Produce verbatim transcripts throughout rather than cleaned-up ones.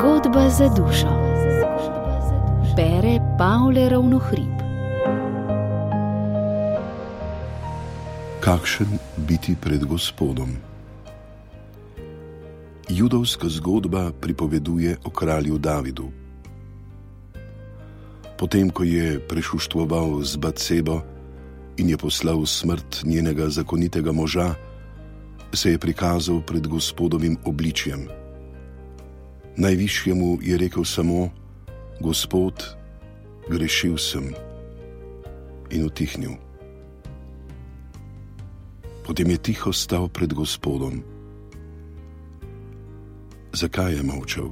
Zgodba za dušo. Bere Pavle Ravnohrib. Kakšen biti pred Gospodom? Judovska zgodba pripoveduje o kralju Davidu. Potem, ko je prešuštvoval z Batsebo in je poslal smrt njenega zakonitega moža, se je prikazal pred Gospodovim obličjem. Najvišjemu je rekel samo: Gospod, grešil sem, in utihnil. Potem je tiho stal pred Gospodom. Zakaj je molčal?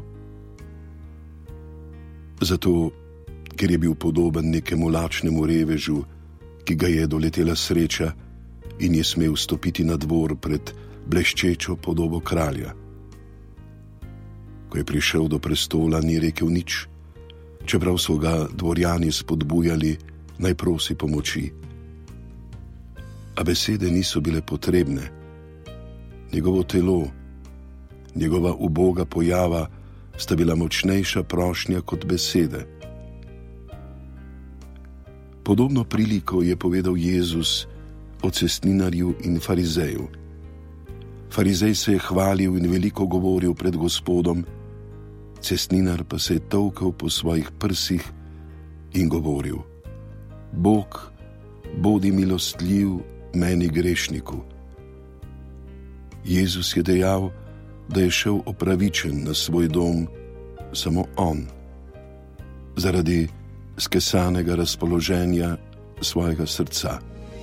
Zato, ker je bil podoben nekemu lačnemu revežu, ki ga je doletela sreča in je smel stopiti na dvor pred bleščečo podobo kralja. Ko je prišel do prestola, ni rekel nič, čeprav so ga dvorjani spodbujali, naj prosi pomoči. A besede niso bile potrebne. Njegovo telo, njegova uboga pojava sta bila močnejša prošnja kot besede. Podobno priliko je povedal Jezus o cestninarju in farizeju. Farizej se je hvalil in veliko govoril pred Gospodom, cestninar pa se je tolkel po svojih prsih in govoril: Bog, bodi milostljiv meni grešniku. Jezus je dejal, da je šel opravičen na svoj dom samo on, zaradi skesanega razpoloženja svojega srca.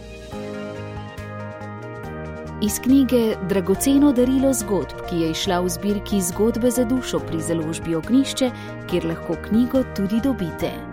Iz knjige Dragoceno darilo zgodb, ki je izšla v zbirki Zgodbe za dušo pri založbi Ognjišče, kjer lahko knjigo tudi dobite.